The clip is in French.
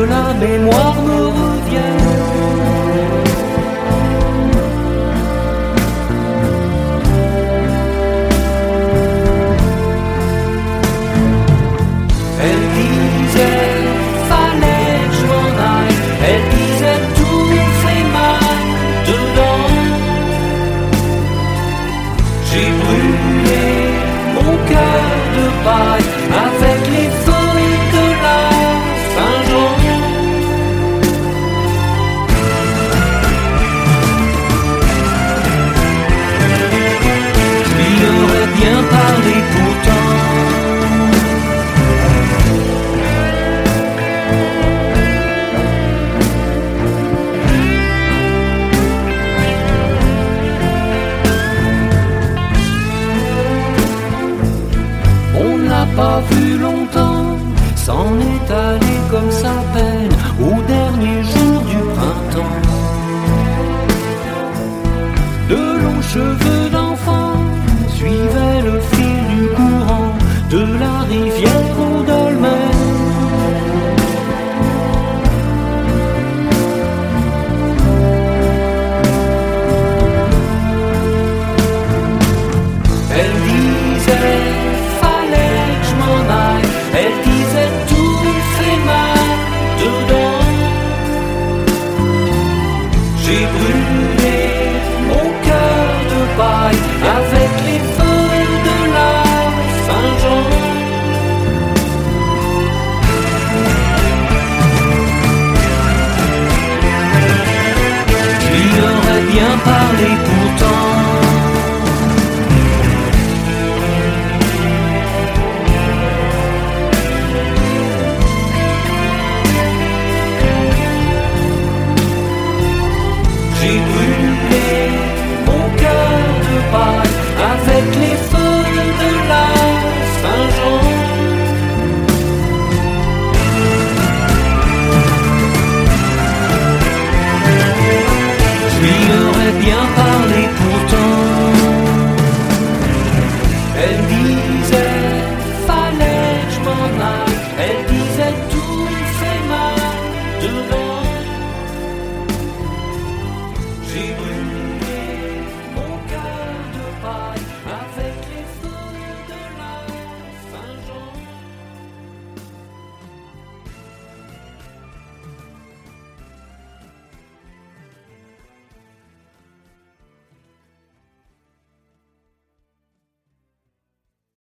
la mémoire me revient. Elle disait, fallait que je m'en aille. Elle disait, tout fait mal dedans. J'ai brûlé mon cœur de paille avec les feuilles de la Saint-Jean. Je lui aurais bien parlé pourtant. Pas vu longtemps, s'en est allé comme sa peine au dernier jour du printemps. De longs cheveux d'enfant suivaient